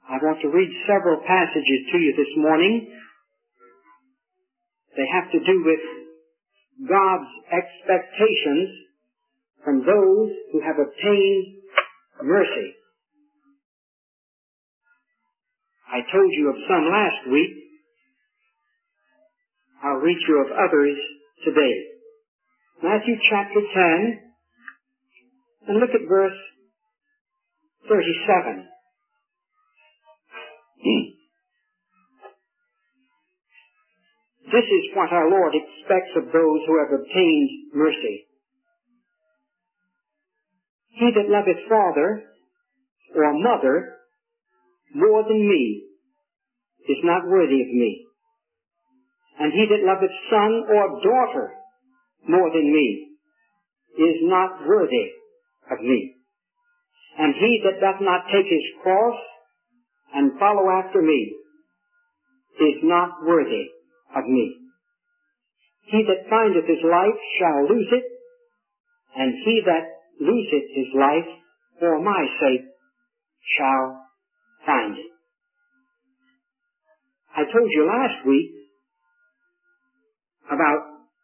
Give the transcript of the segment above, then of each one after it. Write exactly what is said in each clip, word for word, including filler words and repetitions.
I want to read several passages to you this morning. They have to do with God's expectations from those who have obtained mercy. I told you of some last week. I'll read you of others today. Matthew chapter ten, and look at verse thirty-seven. This is what our Lord expects of those who have obtained mercy. He that loveth father or mother more than me is not worthy of me. And he that loveth son or daughter more than me is not worthy of me. And he that doth not take his cross and follow after me is not worthy of me. He that findeth his life shall lose it, and he that loseth his life for my sake shall find it. I told you last week about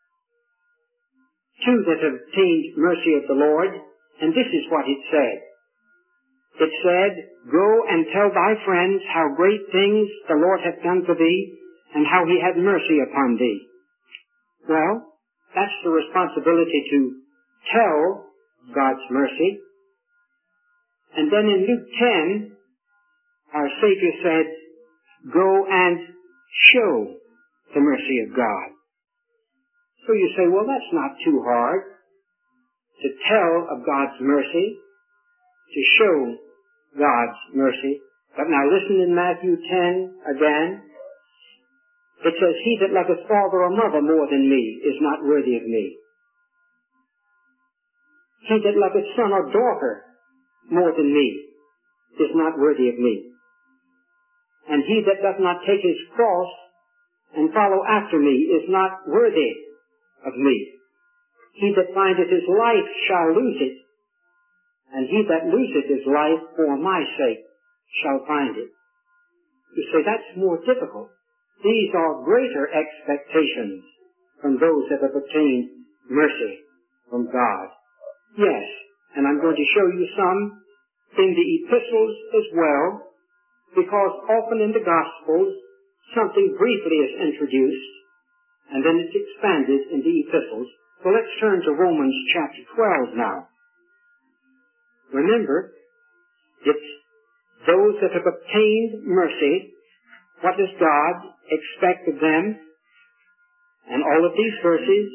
two that have obtained mercy of the Lord, and this is what it said. It said, "Go and tell thy friends how great things the Lord hath done for thee, and how he had mercy upon thee." Well, that's the responsibility to tell God's mercy. And then in Luke ten, our Savior said, "Go and show the mercy of God." So you say, well, that's not too hard to tell of God's mercy, to show God's mercy. But now listen in Matthew ten again. It says, "He that loveth father or mother more than me is not worthy of me. He that loveth son or daughter more than me is not worthy of me. And he that doth not take his cross and follow after me is not worthy of me. He that findeth his life shall lose it, and he that loseth his life for my sake shall find it." You say, that's more difficult. These are greater expectations from those that have obtained mercy from God. Yes, and I'm going to show you some in the epistles as well, because often in the Gospels something briefly is introduced, and then it's expanded in the epistles. So let's turn to Romans chapter twelve now. Remember, it's those that have obtained mercy. What does God expect of them? And all of these verses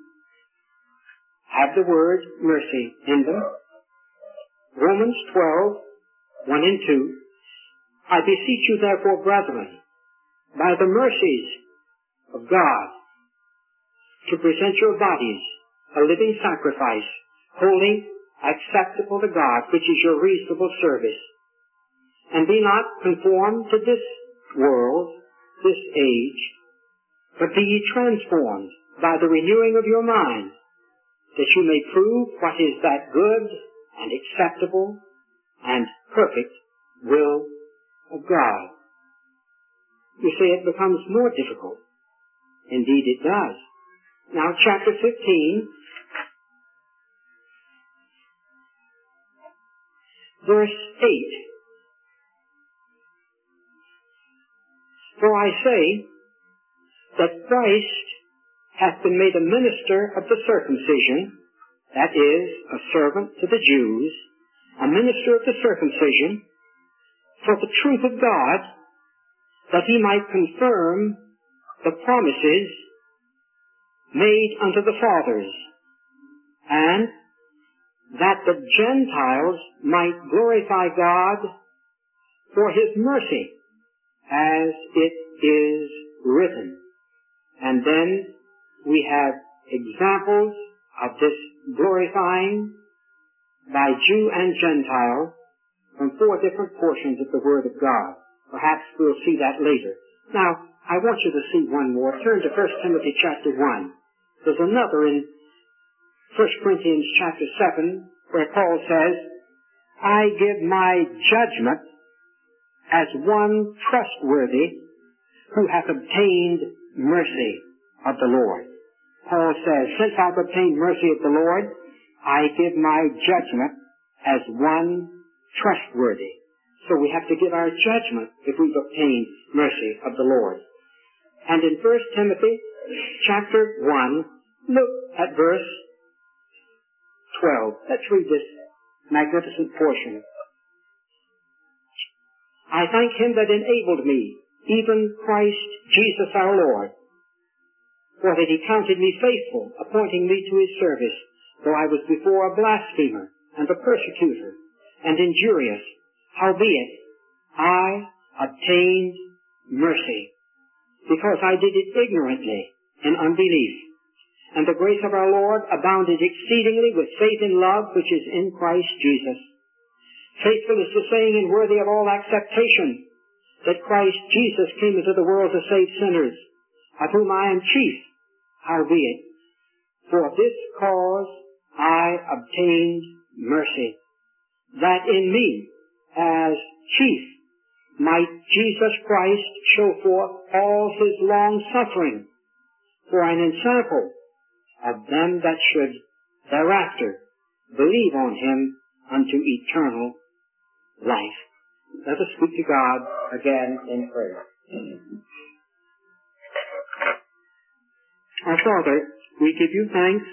have the word mercy in them. Romans twelve, one and two. "I beseech you therefore, brethren, by the mercies of God, to present your bodies a living sacrifice, holy, acceptable to God, which is your reasonable service. And be not conformed to this world, this age, but be ye transformed by the renewing of your mind, that you may prove what is that good and acceptable and perfect will of God." You see, it becomes more difficult. Indeed it does. Now, chapter fifteen, verse eight. "For I say that Christ hath been made a minister of the circumcision," that is, a servant to the Jews, a minister of the circumcision, "for the truth of God, that he might confirm the promises made unto the fathers, and that the Gentiles might glorify God for his mercy, as it is written." And then we have examples of this glorifying by Jew and Gentile from four different portions of the Word of God. Perhaps we'll see that later. Now, I want you to see one more. Turn to First Timothy chapter one. There's another in First Corinthians chapter seven, where Paul says, "I give my judgment as one trustworthy who hath obtained mercy of the Lord. Paul says, since I've obtained mercy of the Lord, I give my judgment as one trustworthy. So we have to give our judgment if we've obtained mercy of the Lord. And in First Timothy chapter one, look at verse twelve. Let's read this magnificent portion. I thank him that enabled me, even Christ Jesus our Lord, for that he counted me faithful, appointing me to his service, though I was before a blasphemer, and a persecutor, and injurious. Howbeit, I obtained mercy, because I did it ignorantly in unbelief. And the grace of our Lord abounded exceedingly with faith and love which is in Christ Jesus. Faithful is the saying and worthy of all acceptation, that Christ Jesus came into the world to save sinners, of whom I am chief. Howbeit, for this cause I obtained mercy, that in me, as chief, might Jesus Christ show forth all his long suffering, for an ensample of them that should thereafter believe on him unto eternal life. Let us speak to God again in prayer. Our Father, we give you thanks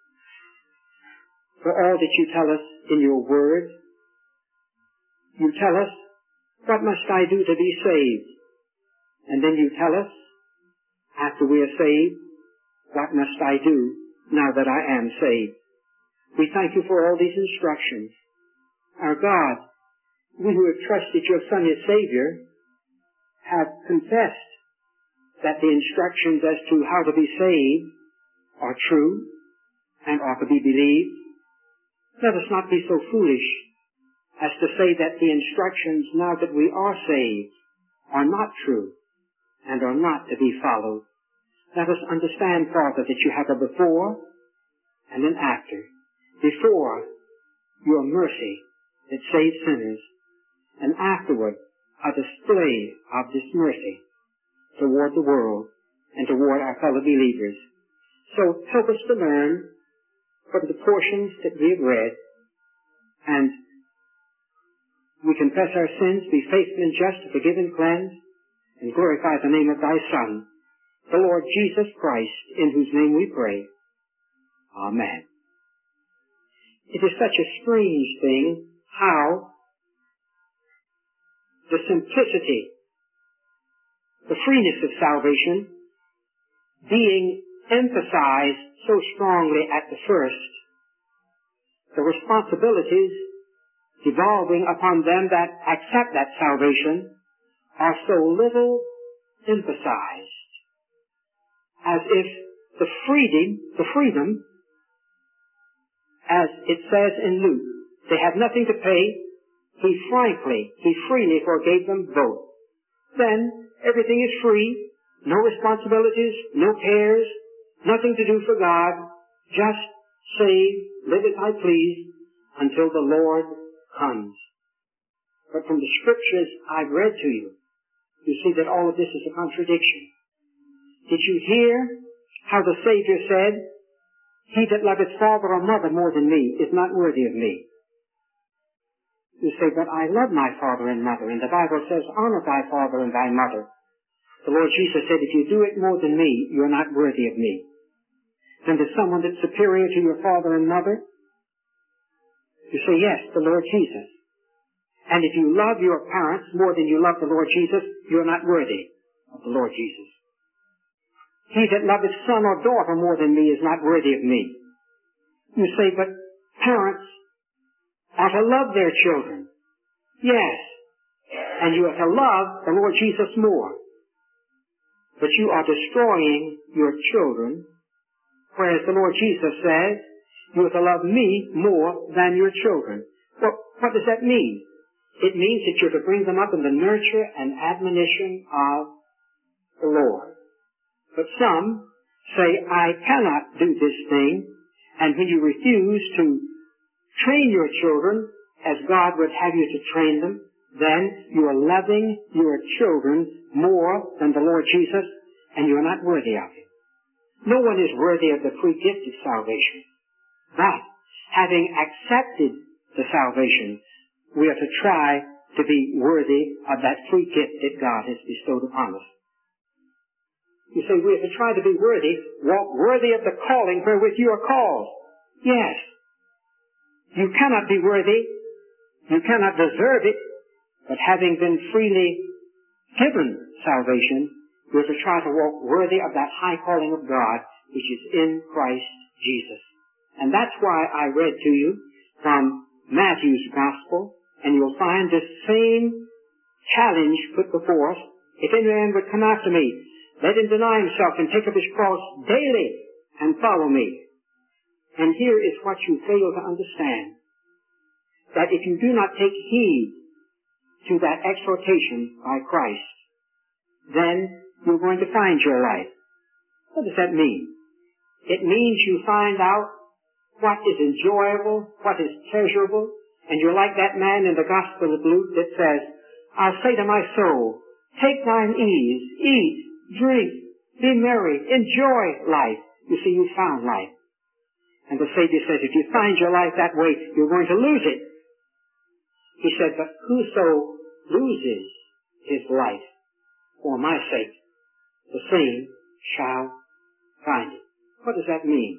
for all that you tell us in your word. You tell us, what must I do to be saved? And then you tell us, after we are saved, what must I do now that I am saved? We thank you for all these instructions. Our God, we who have trusted your Son as Savior have confessed that the instructions as to how to be saved are true and are to be believed. Let us not be so foolish as to say that the instructions, now that we are saved, are not true and are not to be followed. Let us understand, Father, that you have a before and an after. Before, your mercy that saves sinners, and afterward, a display of this mercy toward the world and toward our fellow believers. So help us to learn from the portions that we have read, and we confess our sins, be faithful and just to forgive and cleanse, and glorify the name of thy Son, the Lord Jesus Christ, in whose name we pray. Amen. It is such a strange thing how the simplicity, the freeness of salvation, being emphasized so strongly at the first, the responsibilities devolving upon them that accept that salvation are so little emphasized, as if the freedom, the freedom, as it says in Luke, they have nothing to pay, he frankly, he freely forgave them both. Then everything is free, no responsibilities, no cares, nothing to do for God, just save, live as I please, until the Lord comes. But from the scriptures I've read to you, you see that all of this is a contradiction. Did you hear how the Savior said, he that loveth father or mother more than me is not worthy of me? You say, but I love my father and mother, and the Bible says, honor thy father and thy mother. The Lord Jesus said, if you do it more than me, you're not worthy of me. Then there's someone that's superior to your father and mother? You say, yes, the Lord Jesus. And if you love your parents more than you love the Lord Jesus, you're not worthy of the Lord Jesus. He that loveth son or daughter more than me is not worthy of me. You say, but parents are to love their children. Yes. And you are to love the Lord Jesus more. But you are destroying your children, whereas the Lord Jesus says, you are to love me more than your children. Well, what does that mean? It means that you're to bring them up in the nurture and admonition of the Lord. But some say, I cannot do this thing, and when you refuse to train your children as God would have you to train them, then you are loving your children more than the Lord Jesus, and you are not worthy of it. No one is worthy of the free gift of salvation. But, having accepted the salvation, we are to try to be worthy of that free gift that God has bestowed upon us. You say, we are to try to be worthy, walk worthy of the calling wherewith you are called. Yes. You cannot be worthy, you cannot deserve it, but having been freely given salvation, we are to try to walk worthy of that high calling of God, which is in Christ Jesus. And that's why I read to you from Matthew's Gospel, and you'll find this same challenge put before us. If any man would come after me, let him deny himself and take up his cross daily and follow me. And here is what you fail to understand. That if you do not take heed to that exhortation by Christ, then you're going to find your life. What does that mean? It means you find out what is enjoyable, what is pleasurable, and you're like that man in the Gospel of Luke that says, I'll say to my soul, take thine ease, eat, drink, be merry, enjoy life. You see, you found life. And the Savior says, if you find your life that way, you're going to lose it. He said, but whoso loses his life for my sake, the same shall find it. What does that mean?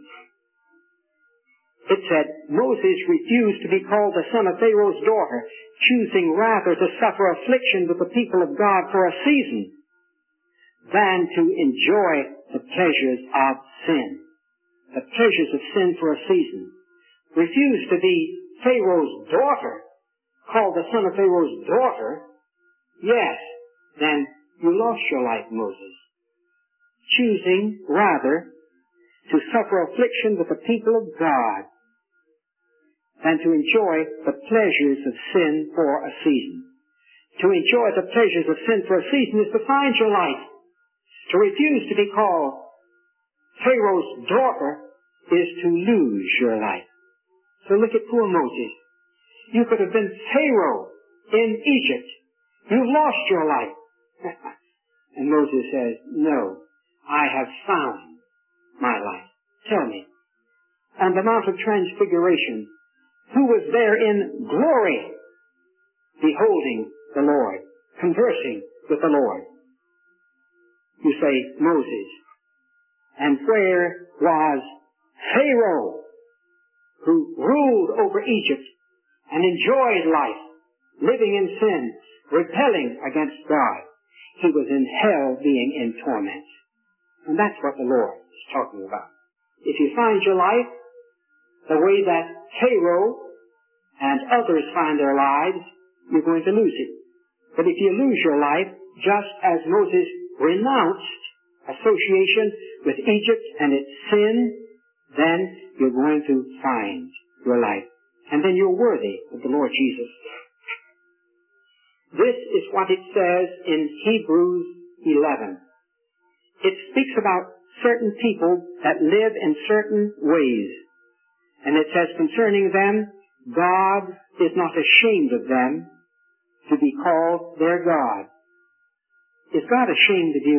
It said, Moses refused to be called the son of Pharaoh's daughter, choosing rather to suffer affliction with the people of God for a season than to enjoy the pleasures of sin. The pleasures of sin for a season. Refused to be Pharaoh's daughter, called the son of Pharaoh's daughter. Yes, then you lost your life, Moses. Choosing rather to suffer affliction with the people of God than to enjoy the pleasures of sin for a season. To enjoy the pleasures of sin for a season is to find your life. To refuse to be called Pharaoh's daughter is to lose your life. So look at poor Moses. You could have been Pharaoh in Egypt. You lost your life. And Moses says, no, I have found my life. Tell me, on the Mount of Transfiguration, who was there in glory, beholding the Lord, conversing with the Lord? You say, Moses. And where was Pharaoh, who ruled over Egypt and enjoyed life, living in sin, rebelling against God? He was in hell being in torment. And that's what the Lord is talking about. If you find your life the way that Pharaoh and others find their lives, you're going to lose it. But if you lose your life, just as Moses renounced association with Egypt and its sin, then you're going to find your life. And then you're worthy of the Lord Jesus. This is what it says in Hebrews eleven. It speaks about certain people that live in certain ways. And it says concerning them, God is not ashamed of them to be called their God. Is God ashamed of you?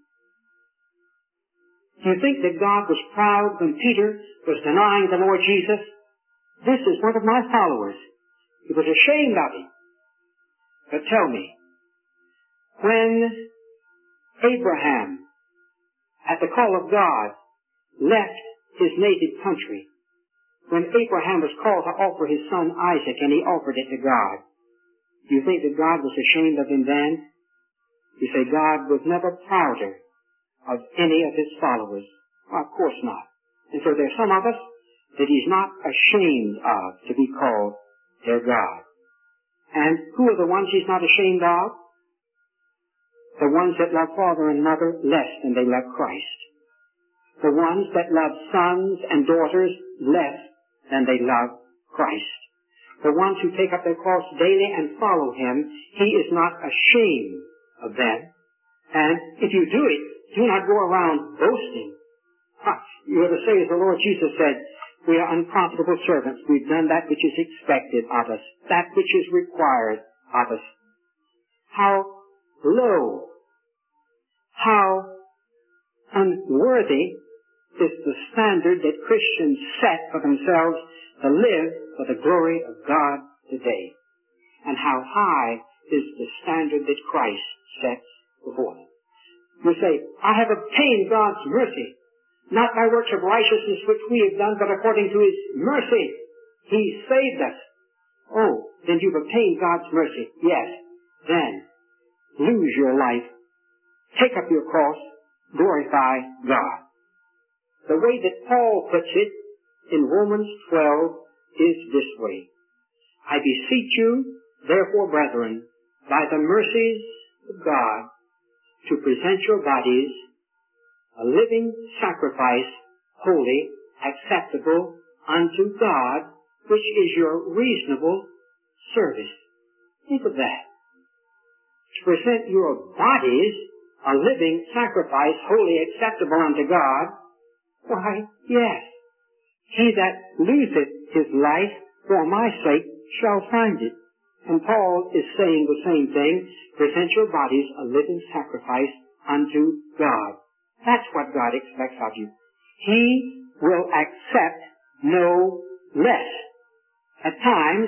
Do you think that God was proud when Peter was denying the Lord Jesus? This is one of my followers. He was ashamed of him. But tell me, when Abraham, at the call of God, left his native country, when Abraham was called to offer his son Isaac and he offered it to God, do you think that God was ashamed of him then? You say God was never prouder of any of his followers. Well, of course not. And so there's some of us that he's not ashamed of to be called their God. And who are the ones he's not ashamed of? The ones that love father and mother less than they love Christ. The ones that love sons and daughters less than they love Christ. The ones who take up their cross daily and follow him, he is not ashamed of them. And if you do it, do not go around boasting. Huh, you ought to say as the Lord Jesus said, we are unprofitable servants. We've done that which is expected of us, that which is required of us. how low, how unworthy is the standard that Christians set for themselves to live for the glory of God today, and how high is the standard that Christ sets before them. You say, I have obtained God's mercy, not by works of righteousness which we have done, but according to His mercy. He saved us. Oh, then you've obtained God's mercy. Yes. Then, lose your life. Take up your cross. Glorify God. The way that Paul puts it in Romans twelve is this way. I beseech you, therefore, brethren, by the mercies of God, to present your bodies a living sacrifice, holy, acceptable unto God, which is your reasonable service. Think of that. To present your bodies a living sacrifice, holy, acceptable unto God. Why, yes. He that loseth his life for my sake shall find it. And Paul is saying the same thing. Present your bodies a living sacrifice unto God. That's what God expects of you. He will accept no less. At times,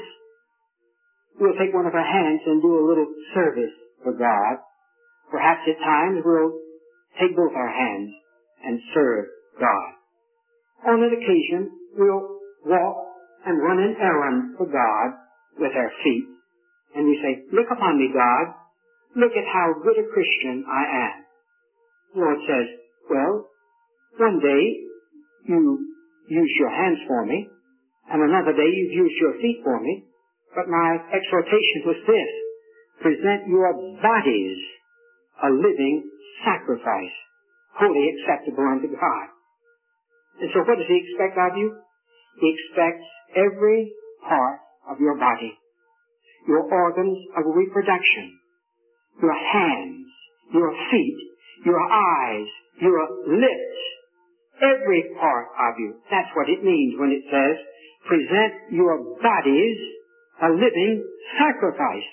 we'll take one of our hands and do a little service for God. Perhaps at times we'll take both our hands and serve God. On an occasion, we'll walk and run an errand for God with our feet. And we say, look upon me, God. Look at how good a Christian I am. The Lord says, well, one day you use your hands for me, and another day you've used your feet for me. But my exhortation was this: present your bodies a living sacrifice, wholly acceptable unto God. And so what does He expect of you? He expects every part of your body, your organs of reproduction, your hands, your feet, your eyes, your lips, every part of you. That's what it means when it says, present your bodies a living sacrifice.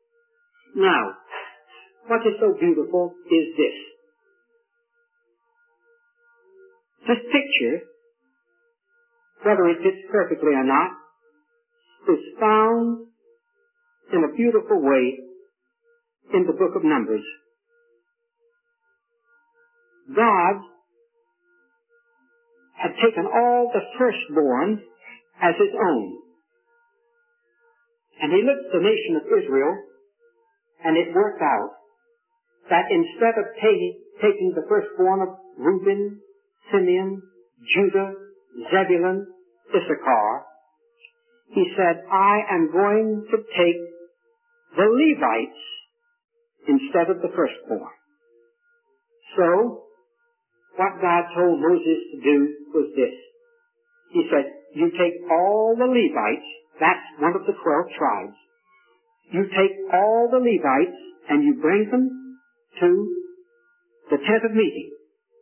Now, what is so beautiful is this. This picture, whether it fits perfectly or not, is found in a beautiful way in the book of Numbers. God had taken all the firstborn as His own. And He looked at the nation of Israel, and it worked out that instead of taking, taking the firstborn of Reuben, Simeon, Judah, Zebulun, Issachar, He said, I am going to take the Levites instead of the firstborn. So, what God told Moses to do was this. He said, you take all the Levites, that's one of the twelve tribes. You take all the Levites and you bring them to the tent of meeting.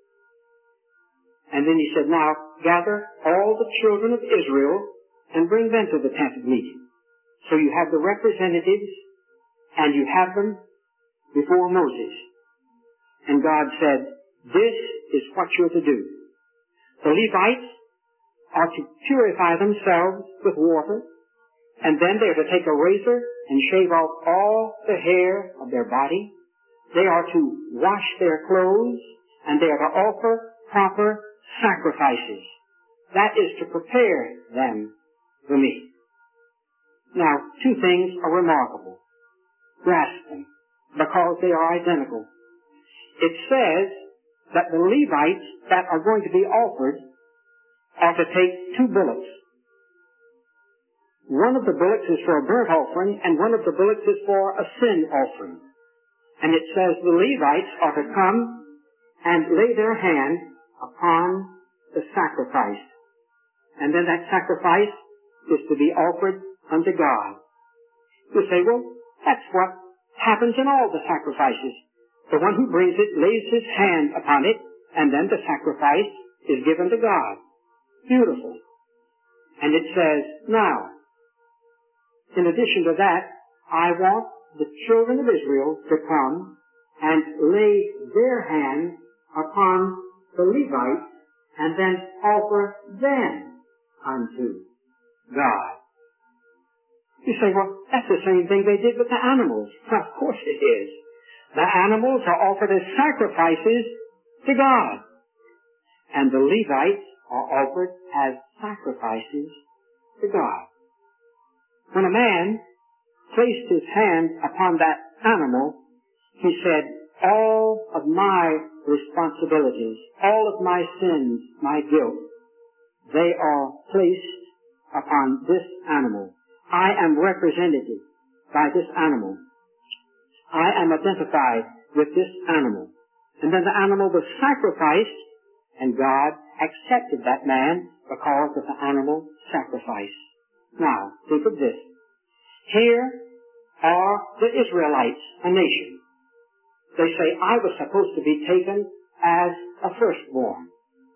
And then He said, now gather all the children of Israel and bring them to the tent of meeting. So you have the representatives and you have them before Moses. And God said, this is what you're to do. The Levites are to purify themselves with water, and then they're to take a razor and shave off all the hair of their body. They are to wash their clothes, and they are to offer proper sacrifices. That is to prepare them for me. Now, two things are remarkable. Grasp them, because they are identical. It says that the Levites that are going to be offered are to take two bullocks. One of the bullocks is for a burnt offering, and one of the bullocks is for a sin offering. And it says the Levites are to come and lay their hand upon the sacrifice. And then that sacrifice is to be offered unto God. You say, well, that's what happens in all the sacrifices. The one who brings it lays his hand upon it, and then the sacrifice is given to God. Beautiful. And it says, now, in addition to that, I want the children of Israel to come and lay their hands upon the Levites and then offer them unto God. You say, well, that's the same thing they did with the animals. Well, of course it is. The animals are offered as sacrifices to God. And the Levites are offered as sacrifices to God. When a man placed his hand upon that animal, he said, all of my responsibilities, all of my sins, my guilt, they are placed upon this animal. I am represented by this animal. I am identified with this animal. And then the animal was sacrificed, and God accepted that man because of the animal sacrifice. Now, think of this. Here are the Israelites, a nation. They say, I was supposed to be taken as a firstborn.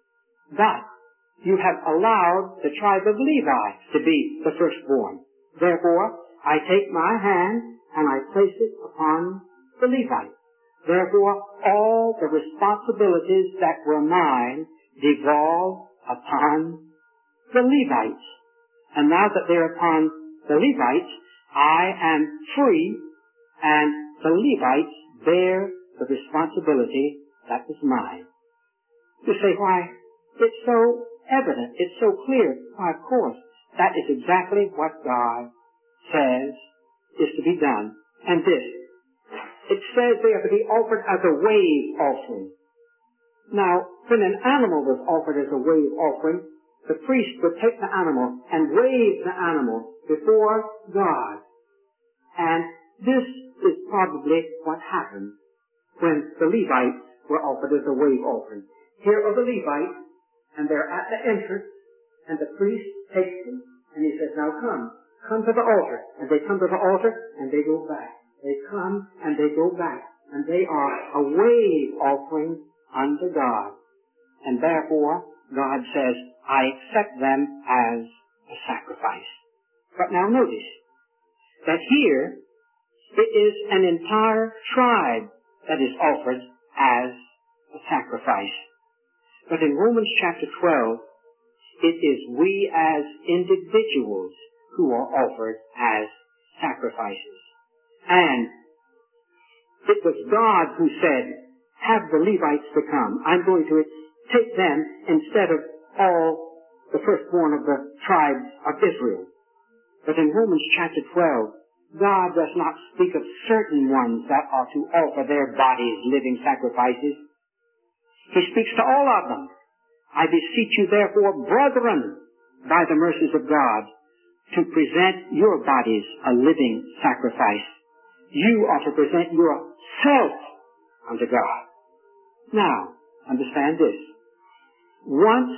But you have allowed the tribe of Levi to be the firstborn. Therefore, I take my hand and I place it upon the Levites. Therefore, all the responsibilities that were mine devolve upon the Levites. And now that they're upon the Levites, I am free, and the Levites bear the responsibility that was mine. You say, why, it's so evident, it's so clear. Why, of course, that is exactly what God says is to be done. And this, it says they are to be offered as a wave offering. Now, when an animal was offered as a wave offering, the priest would take the animal and wave the animal before God. And this is probably what happened when the Levites were offered as a wave offering. Here are the Levites, and they're at the entrance, and the priest takes them, and he says, now come, come to the altar. And they come to the altar, and they go back. They come, and they go back. And they are a wave offering unto God. And therefore, God says, I accept them as a sacrifice. But now notice that here it is an entire tribe that is offered as a sacrifice. But in Romans chapter twelve, it is we as individuals who are offered as sacrifices. And it was God who said, have the Levites to come. I'm going to take them instead of all the firstborn of the tribes of Israel. But in Romans chapter twelve, God does not speak of certain ones that are to offer their bodies living sacrifices. He speaks to all of them. I beseech you therefore, brethren, by the mercies of God, to present your bodies a living sacrifice. You are to present yourself unto God. Now, understand this. Once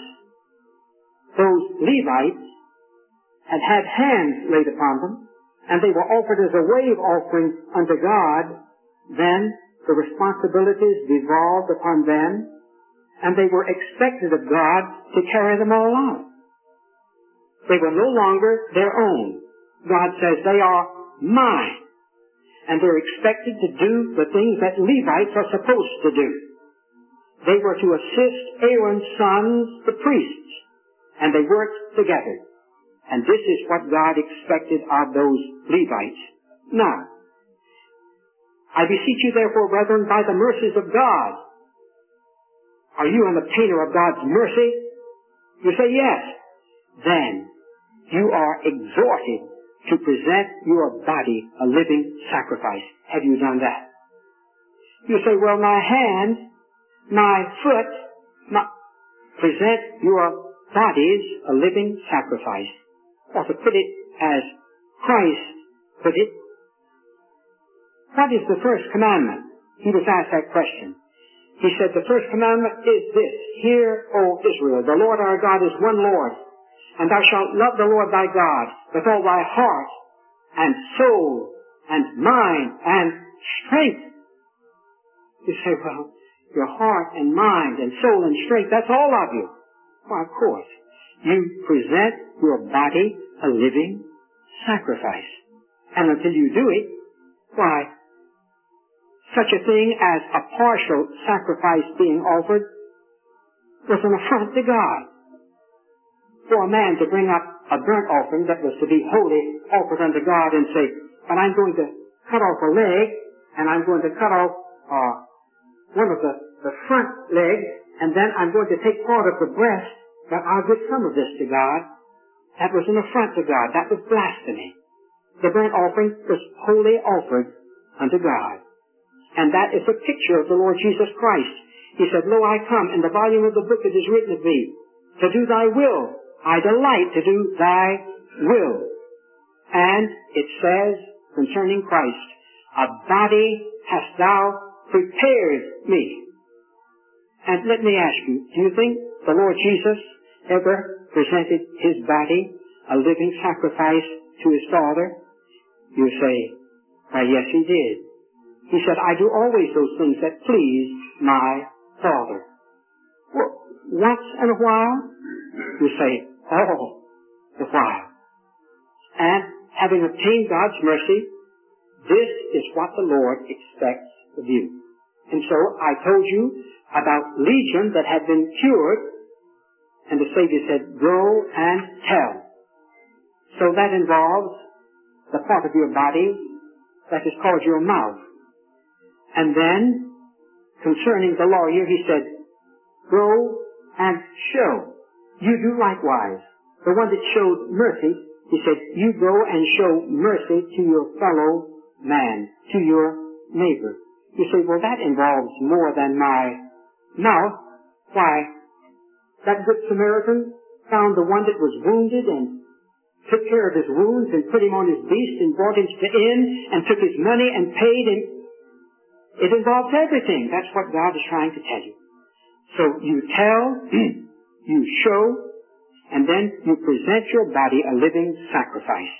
those Levites had had hands laid upon them, and they were offered as a wave offering unto God, then the responsibilities devolved upon them, and they were expected of God to carry them all out. They were no longer their own. God says they are mine, and they're expected to do the things that Levites are supposed to do. They were to assist Aaron's sons, the priests, and they worked together. And this is what God expected of those Levites. Now, I beseech you therefore, brethren, by the mercies of God. Are you an obtainer of God's mercy? You say yes. Then you are exhorted to present your body a living sacrifice. Have you done that? You say, well, my hand, my foot, my... present your bodies a living sacrifice. Or to put it as Christ put it, what is the first commandment? He was asked that question. He said, the first commandment is this, Hear, O Israel, the Lord our God is one Lord, and thou shalt love the Lord thy God with all thy heart and soul and mind and strength. You say, well, your heart and mind and soul and strength, that's all of you. Why, of course. You present your body a living sacrifice. And until you do it, Why, such a thing as a partial sacrifice being offered was an affront to God. For a man to bring up a burnt offering that was to be wholly offered unto God and say, but I'm going to cut off a leg, and I'm going to cut off uh, one of the, the front legs, and then I'm going to take part of the breast, but I'll give some of this to God. That was an affront to God. That was blasphemy. The burnt offering was wholly offered unto God. And that is a picture of the Lord Jesus Christ. He said, Lo, I come, in the volume of the book it is written of thee, to do thy will. I delight to do thy will. And it says concerning Christ, a body hast thou prepared me. And let me ask you, do you think the Lord Jesus ever presented his body, a living sacrifice, to his Father? You say, why, yes, he did. He said, I do always those things that please my Father. Well, once in a while? You say, all the while. And having obtained God's mercy, this is what the Lord expects of you. And so I told you about Legion that had been cured, and the Savior said, go and tell. So that involves the part of your body that is called your mouth. And then, concerning the lawyer, he said, go and show. You do likewise. The one that showed mercy, he said, you go and show mercy to your fellow man, to your neighbor. You say, well, that involves more than my mouth. Why, that good Samaritan found the one that was wounded and took care of his wounds and put him on his beast and brought him to the inn and took his money and paid him. It involves everything. That's what God is trying to tell you. So you tell, you show, and then you present your body a living sacrifice.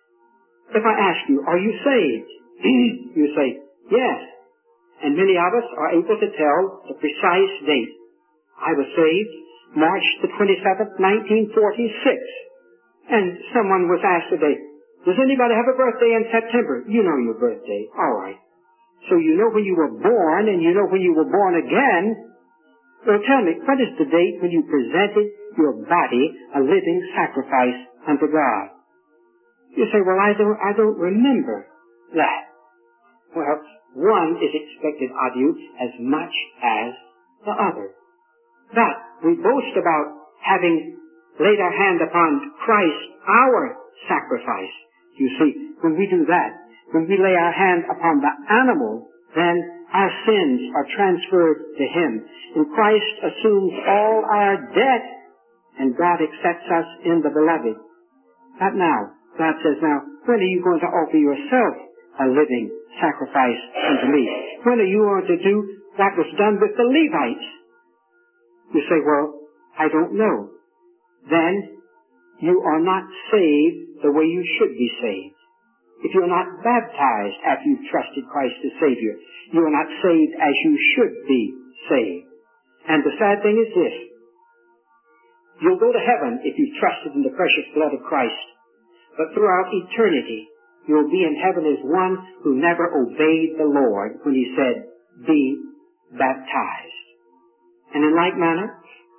If I ask you, are you saved? You say, yes. And many of us are able to tell the precise date. I was saved March the twenty-seventh, nineteen forty-six. And someone was asked today, does anybody have a birthday in September? You know your birthday. All right. So you know when you were born, and you know when you were born again. Well, tell me, what is the date when you presented your body a living sacrifice unto God? You say, well, I don't, I don't remember that. Well, one is expected of you as much as the other. But we boast about having laid our hand upon Christ, our sacrifice. You see, when we do that, when we lay our hand upon the animal, then our sins are transferred to Him. And Christ assumes all our debt, and God accepts us in the beloved. But now, God says, now, when are you going to offer yourself a living sacrifice unto me? When are you going to do what was done with the Levites? You say, well, I don't know. Then you are not saved the way you should be saved. If you're not baptized after you've trusted Christ as Savior, you are not saved as you should be saved. And the sad thing is this. You'll go to heaven if you've trusted in the precious blood of Christ. But throughout eternity, you'll be in heaven as one who never obeyed the Lord when He said, be baptized. And in like manner,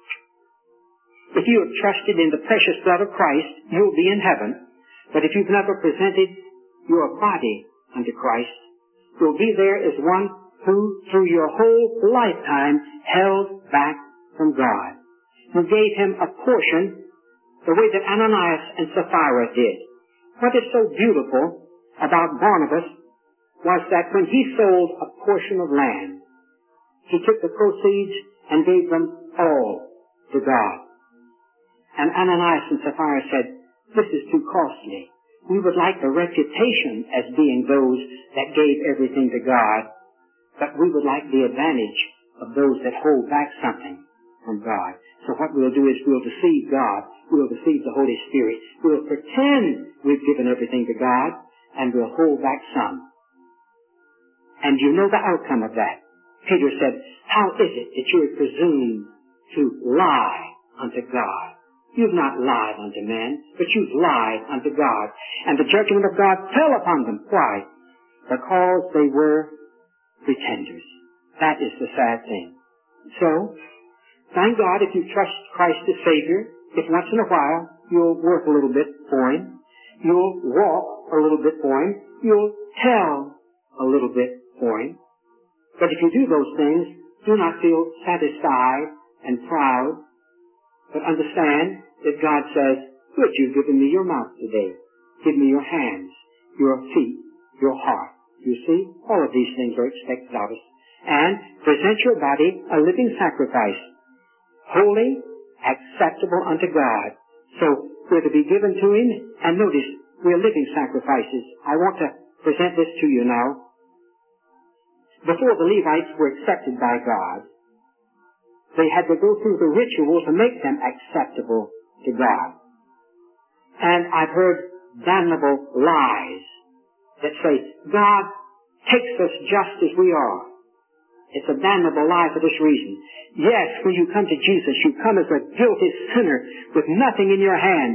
if you have trusted in the precious blood of Christ, you'll be in heaven. But if you've never presented your body unto Christ, you'll be there as one who, through your whole lifetime, held back from God. You gave Him a portion the way that Ananias and Sapphira did. What is so beautiful about Barnabas was that when he sold a portion of land, he took the proceeds and gave them all to God. And Ananias and Sapphira said, this is too costly. We would like the reputation as being those that gave everything to God, but we would like the advantage of those that hold back something from God. So what we'll do is we'll deceive God. We'll deceive the Holy Spirit. We'll pretend we've given everything to God, and we'll hold back some. And you know the outcome of that. Peter said, how is it that you would presume to lie unto God? You've not lied unto men, but you've lied unto God. And the judgment of God fell upon them. Why? because they were pretenders. That is the sad thing. So, thank God if you trust Christ as Savior, if once in a while you'll work a little bit for Him, you'll walk a little bit for Him, you'll tell a little bit for Him. But if you do those things, do not feel satisfied and proud, but understand that God says, good, you've given me your mouth today. Give me your hands, your feet, your heart. You see, all of these things are expected of us. And present your body a living sacrifice, holy, acceptable unto God. So we're to be given to Him, and notice, we're living sacrifices. I want to present this to you now. Before the Levites were accepted by God, they had to go through the ritual to make them acceptable to God. And I've heard damnable lies that say, God takes us just as we are. It's a damnable lie for this reason. Yes, when you come to Jesus, you come as a guilty sinner with nothing in your hand.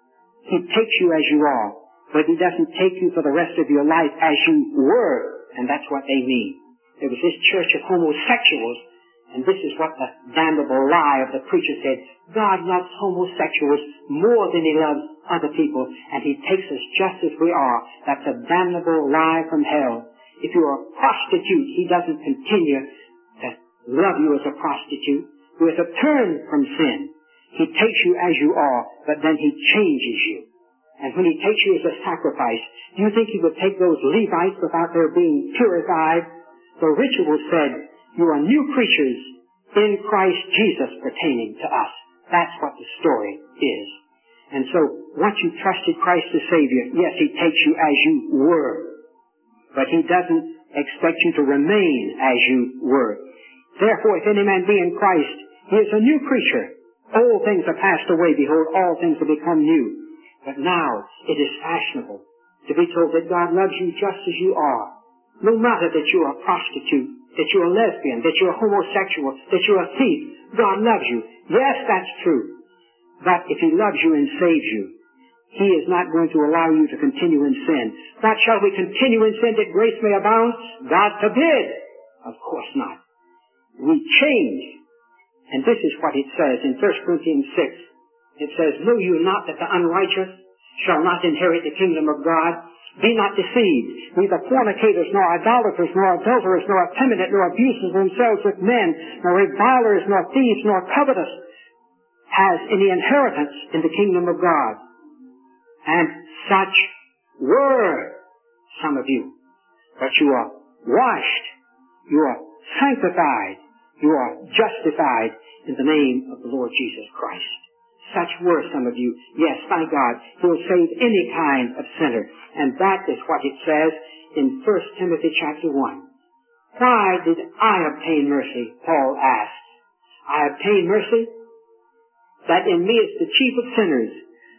He takes you as you are, but He doesn't take you for the rest of your life as you were, and that's what they mean. There was this church of homosexuals, and this is what the damnable lie of the preacher said. God loves homosexuals more than He loves other people, and He takes us just as we are. That's a damnable lie from hell. If you're a prostitute, He doesn't continue to love you as a prostitute. You have to turn from sin. He takes you as you are, but then He changes you. And when He takes you as a sacrifice, do you think He would take those Levites without their being purified? The ritual said, you are new creatures in Christ Jesus pertaining to us. That's what the story is. And so, once you trusted Christ as Savior, yes, He takes you as you were. But He doesn't expect you to remain as you were. Therefore, if any man be in Christ, he is a new creature. Old things are passed away. Behold, all things have become new. But now it is fashionable to be told that God loves you just as you are. No matter that you're a prostitute, that you're a lesbian, that you're a homosexual, that you're a thief, God loves you. Yes, that's true. But if He loves you and saves you, He is not going to allow you to continue in sin. But shall we continue in sin that grace may abound? God forbid. Of course not. We change. And this is what it says in First Corinthians six. It says, know you not that the unrighteous shall not inherit the kingdom of God? Be not deceived. Neither fornicators, nor idolaters, nor adulterers, nor effeminate, nor abusers of themselves with men, nor revilers, nor thieves, nor covetous has any inheritance in the kingdom of God. And such were some of you. But you are washed, you are sanctified, you are justified in the name of the Lord Jesus Christ. Such were some of you. Yes, thank God, He'll save any kind of sinner. And that is what it says in First Timothy chapter one. Why did I obtain mercy? Paul asks. I obtain mercy that in me as the chief of sinners,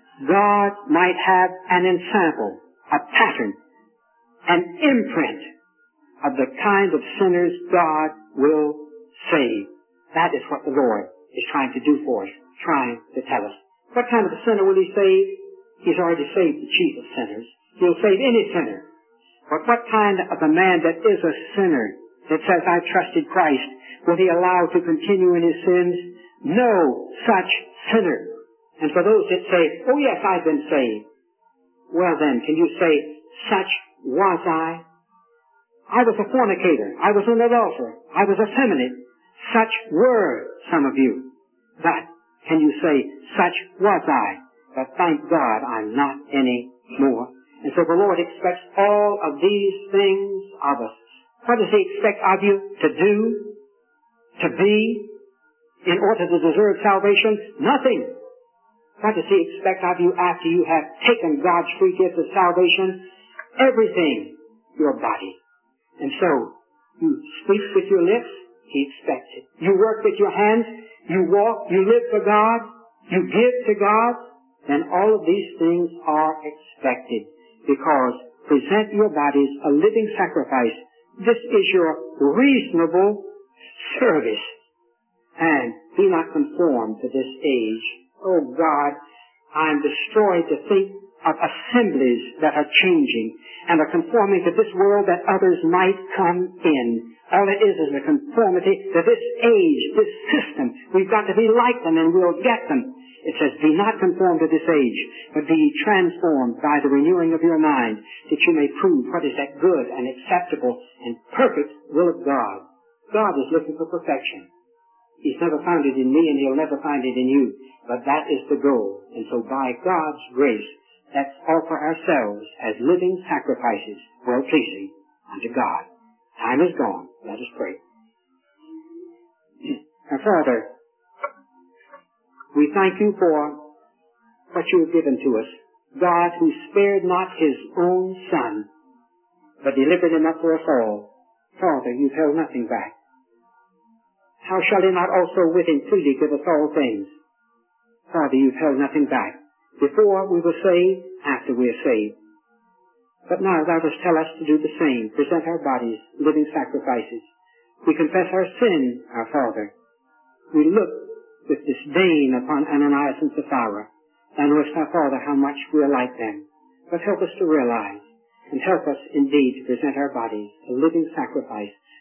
God might have an ensample, a pattern, an imprint of the kind of sinners God will save. That is what the Lord is trying to do for us, trying to tell us. What kind of a sinner will He save? He's already saved the chief of sinners. He'll save any sinner. But what kind of a man that is a sinner, that says, I trusted Christ, will He allow to continue in his sins? No such sinner. And for those that say, oh yes, I've been saved. Well then, can you say, such was I? I was a fornicator. I was an adulterer. I was effeminate. Such were some of you. But can you say, such was I? But thank God I'm not any more. And so the Lord expects all of these things of us. What does He expect of you to do, to be, in order to deserve salvation? Nothing. What does He expect of you after you have taken God's free gift of salvation? Everything. Your body. And so, you speak with your lips, He expects it. You work with your hands, you walk, you live for God, you give to God, then all of these things are expected. Because present your bodies a living sacrifice. This is your reasonable service. And be not conformed to this age. Oh God, I'm destroyed to think of assemblies that are changing and are conforming to this world that others might come in. All it is is a conformity to this age, this system. We've got to be like them and we'll get them. It says, be not conformed to this age, but be ye transformed by the renewing of your mind, that you may prove what is that good and acceptable and perfect will of God. God is looking for perfection. He's never found it in me and he'll never find it in you. But that is the goal. And so by God's grace, let's offer ourselves as living sacrifices, well-pleasing unto God. Time is gone. Let us pray. Our Father, we thank you for what you have given to us. God who spared not his own Son, but delivered him up for us all. Father, you've held nothing back. How shall he not also with him freely give us all things? Father, you've held nothing back. Before we were saved, after we are saved. But now thou dost tell us to do the same, present our bodies, living sacrifices. We confess our sin, our Father. We look with disdain upon Ananias and Sapphira. Thou knowest, our Father, how much we are like them. But help us to realize, and help us indeed to present our bodies, a living sacrifice,